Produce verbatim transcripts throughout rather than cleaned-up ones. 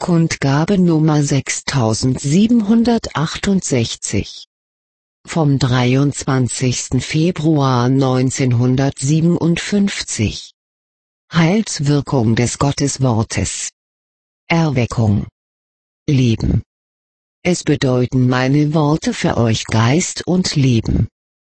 Kundgabe Nummer sechstausendsiebenhundertachtundsechzig. Vom dreiundzwanzigsten Februar neunzehnhundertsiebenundfünfzig. Heilswirkung des Gotteswortes. Erweckung. Leben. Es bedeuten meine Worte für euch Geist und Leben.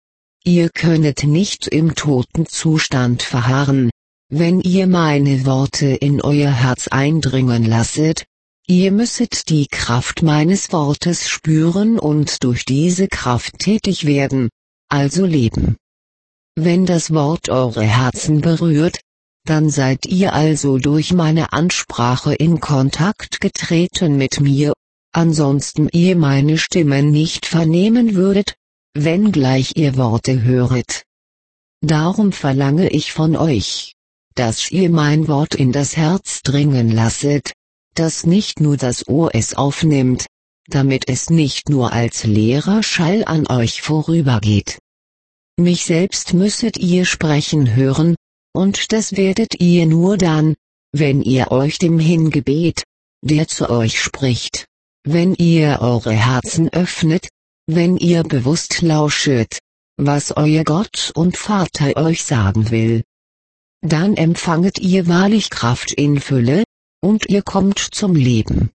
Ihr könnet nicht im toten Zustand verharren, wenn ihr meine Worte in euer Herz eindringen lasset. Ihr müsset die Kraft meines Wortes spüren und durch diese Kraft tätig werden, also leben. Wenn das Wort eure Herzen berührt, dann seid ihr also durch meine Ansprache in Kontakt getreten mit mir, ansonsten ihr meine Stimme nicht vernehmen würdet, wenngleich ihr Worte höret. Darum verlange ich von euch, dass ihr mein Wort in das Herz dringen lasset, dass nicht nur das Ohr es aufnimmt, damit es nicht nur als leerer Schall an euch vorübergeht. Mich selbst müsset ihr sprechen hören, und das werdet ihr nur dann, wenn ihr euch dem hingebet, der zu euch spricht, wenn ihr eure Herzen öffnet, wenn ihr bewusst lauschet, was euer Gott und Vater euch sagen will. Dann empfanget ihr wahrlich Kraft in Fülle, und ihr kommt zum Leben.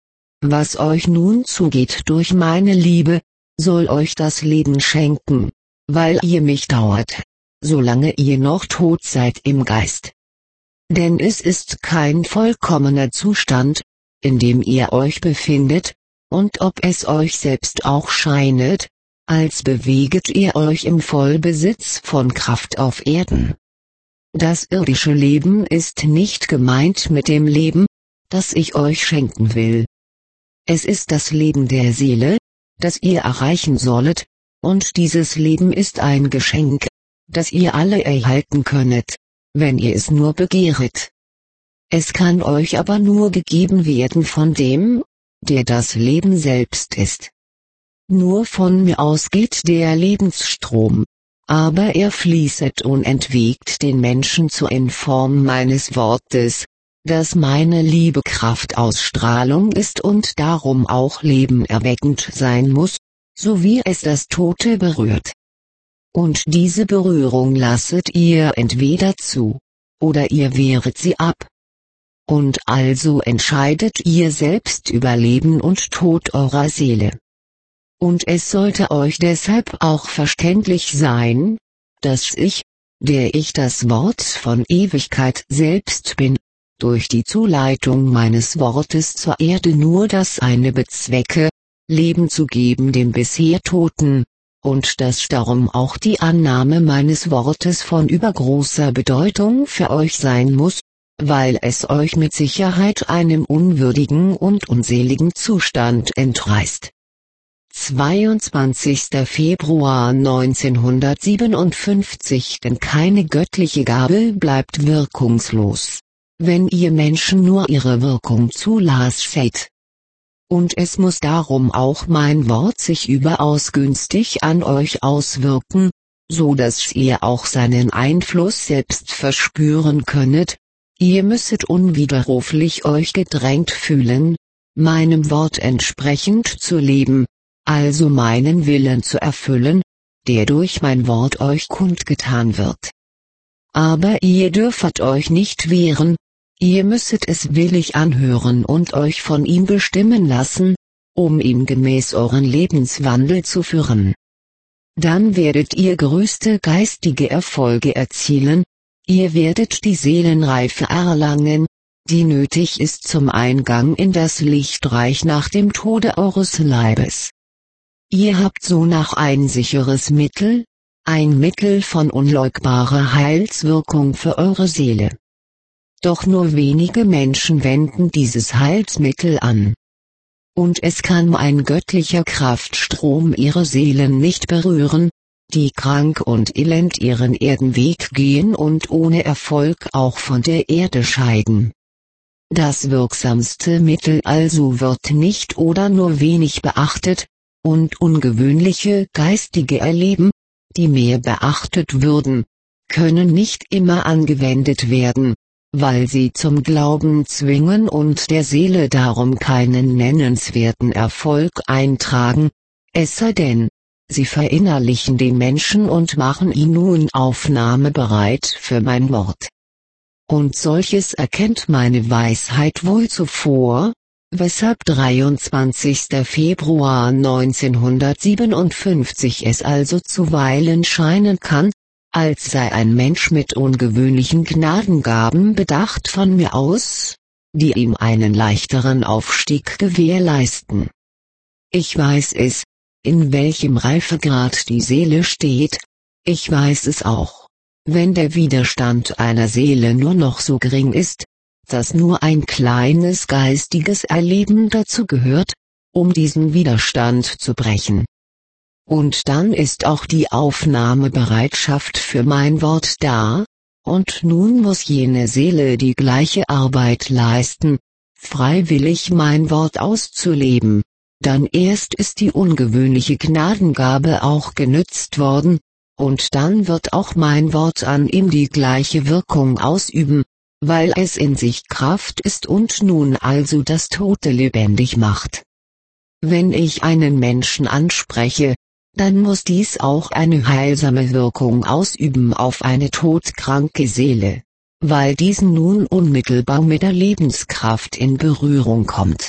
Was euch nun zugeht durch meine Liebe, soll euch das Leben schenken, weil ihr mich dauert, solange ihr noch tot seid im Geist. Denn es ist kein vollkommener Zustand, in dem ihr euch befindet, und ob es euch selbst auch scheinet, als beweget ihr euch im Vollbesitz von Kraft auf Erden. Das irdische Leben ist nicht gemeint mit dem Leben, das ich euch schenken will. Es ist das Leben der Seele, das ihr erreichen sollet, und dieses Leben ist ein Geschenk, das ihr alle erhalten könnet, wenn ihr es nur begehret. Es kann euch aber nur gegeben werden von dem, der das Leben selbst ist. Nur von mir aus geht der Lebensstrom, aber er fließet unentwegt den Menschen zu in Form meines Wortes, das meine Liebe Kraftausstrahlung ist und darum auch lebenerweckend sein muss, so wie es das Tote berührt. Und diese Berührung lasset ihr entweder zu, oder ihr wehret sie ab. Und also entscheidet ihr selbst über Leben und Tod eurer Seele. Und es sollte euch deshalb auch verständlich sein, dass ich, der ich das Wort von Ewigkeit selbst bin, durch die Zuleitung meines Wortes zur Erde nur das eine bezwecke, Leben zu geben dem bisher Toten, und dass darum auch die Annahme meines Wortes von übergroßer Bedeutung für euch sein muss, weil es euch mit Sicherheit einem unwürdigen und unseligen Zustand entreißt. zweiundzwanzigster Februar neunzehnhundertsiebenundfünfzig. Denn keine göttliche Gabe bleibt wirkungslos, wenn ihr Menschen nur ihre Wirkung zulasset. Und es muss darum auch mein Wort sich überaus günstig an euch auswirken, so dass ihr auch seinen Einfluss selbst verspüren könnet. Ihr müsset unwiderruflich euch gedrängt fühlen, meinem Wort entsprechend zu leben, also meinen Willen zu erfüllen, der durch mein Wort euch kundgetan wird. Aber ihr dürfet euch nicht wehren, ihr müsset es willig anhören und euch von ihm bestimmen lassen, um ihm gemäß euren Lebenswandel zu führen. Dann werdet ihr größte geistige Erfolge erzielen, ihr werdet die Seelenreife erlangen, die nötig ist zum Eingang in das Lichtreich nach dem Tode eures Leibes. Ihr habt sonach ein sicheres Mittel, ein Mittel von unleugbarer Heilswirkung für eure Seele. Doch nur wenige Menschen wenden dieses Heilsmittel an. Und es kann ein göttlicher Kraftstrom ihre Seelen nicht berühren, die krank und elend ihren Erdenweg gehen und ohne Erfolg auch von der Erde scheiden. Das wirksamste Mittel also wird nicht oder nur wenig beachtet, und ungewöhnliche geistige Erleben, die mehr beachtet würden, können nicht immer angewendet werden, weil sie zum Glauben zwingen und der Seele darum keinen nennenswerten Erfolg eintragen, es sei denn, sie verinnerlichen den Menschen und machen ihn nun aufnahmebereit für mein Wort. Und solches erkennt meine Weisheit wohl zuvor, weshalb dreiundzwanzigster Februar neunzehnhundertsiebenundfünfzig es also zuweilen scheinen kann, als sei ein Mensch mit ungewöhnlichen Gnadengaben bedacht von mir aus, die ihm einen leichteren Aufstieg gewährleisten. Ich weiß es, in welchem Reifegrad die Seele steht, ich weiß es auch, wenn der Widerstand einer Seele nur noch so gering ist, dass nur ein kleines geistiges Erleben dazu gehört, um diesen Widerstand zu brechen. Und dann ist auch die Aufnahmebereitschaft für mein Wort da, und nun muss jene Seele die gleiche Arbeit leisten, freiwillig mein Wort auszuleben. Dann erst ist die ungewöhnliche Gnadengabe auch genützt worden, und dann wird auch mein Wort an ihm die gleiche Wirkung ausüben, weil es in sich Kraft ist und nun also das Tote lebendig macht. Wenn ich einen Menschen anspreche, dann muss dies auch eine heilsame Wirkung ausüben auf eine todkranke Seele, weil diesen nun unmittelbar mit der Lebenskraft in Berührung kommt.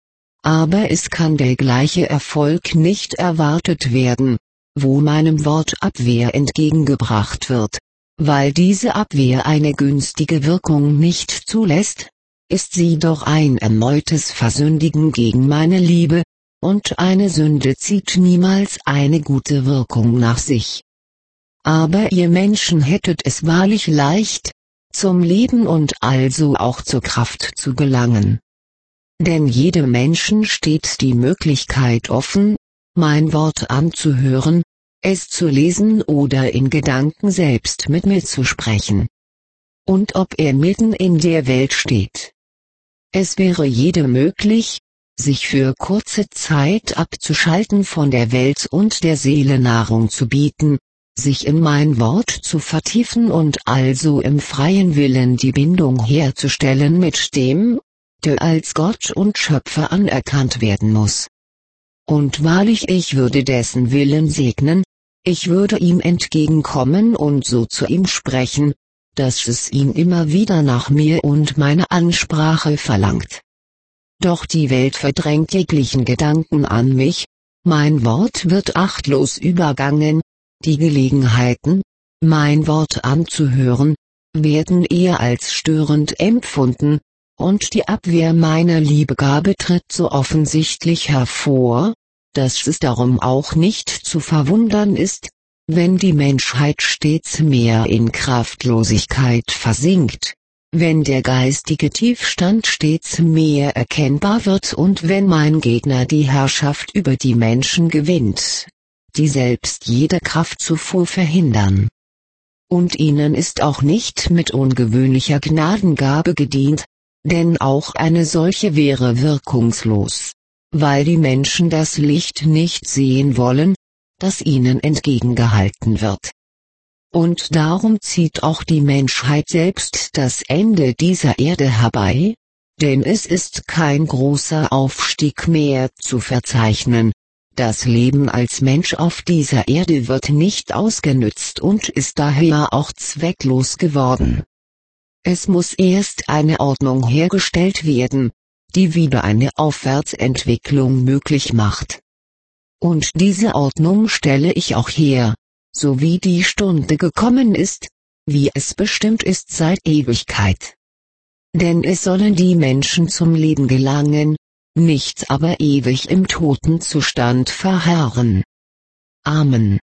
Aber es kann der gleiche Erfolg nicht erwartet werden, wo meinem Wort Abwehr entgegengebracht wird, weil diese Abwehr eine günstige Wirkung nicht zulässt, ist sie doch ein erneutes Versündigen gegen meine Liebe, und eine Sünde zieht niemals eine gute Wirkung nach sich. Aber ihr Menschen hättet es wahrlich leicht, zum Leben und also auch zur Kraft zu gelangen. Denn jedem Menschen steht die Möglichkeit offen, mein Wort anzuhören, es zu lesen oder in Gedanken selbst mit mir zu sprechen. Und ob er mitten in der Welt steht. Es wäre jedem möglich, sich für kurze Zeit abzuschalten von der Welt und der Seele Nahrung zu bieten, sich in mein Wort zu vertiefen und also im freien Willen die Bindung herzustellen mit dem, der als Gott und Schöpfer anerkannt werden muss. Und wahrlich, ich würde dessen Willen segnen, ich würde ihm entgegenkommen und so zu ihm sprechen, dass es ihn immer wieder nach mir und meiner Ansprache verlangt. Doch die Welt verdrängt jeglichen Gedanken an mich, mein Wort wird achtlos übergangen, die Gelegenheiten, mein Wort anzuhören, werden eher als störend empfunden, und die Abwehr meiner Liebegabe tritt so offensichtlich hervor, dass es darum auch nicht zu verwundern ist, wenn die Menschheit stets mehr in Kraftlosigkeit versinkt, wenn der geistige Tiefstand stets mehr erkennbar wird und wenn mein Gegner die Herrschaft über die Menschen gewinnt, die selbst jede Kraftzufuhr verhindern. Und ihnen ist auch nicht mit ungewöhnlicher Gnadengabe gedient, denn auch eine solche wäre wirkungslos, weil die Menschen das Licht nicht sehen wollen, das ihnen entgegengehalten wird. Und darum zieht auch die Menschheit selbst das Ende dieser Erde herbei, denn es ist kein großer Aufstieg mehr zu verzeichnen, das Leben als Mensch auf dieser Erde wird nicht ausgenützt und ist daher auch zwecklos geworden. Es muss erst eine Ordnung hergestellt werden, die wieder eine Aufwärtsentwicklung möglich macht. Und diese Ordnung stelle ich auch her, so wie die Stunde gekommen ist, wie es bestimmt ist seit Ewigkeit. Denn es sollen die Menschen zum Leben gelangen, nicht aber ewig im Totenzustand verharren. Amen.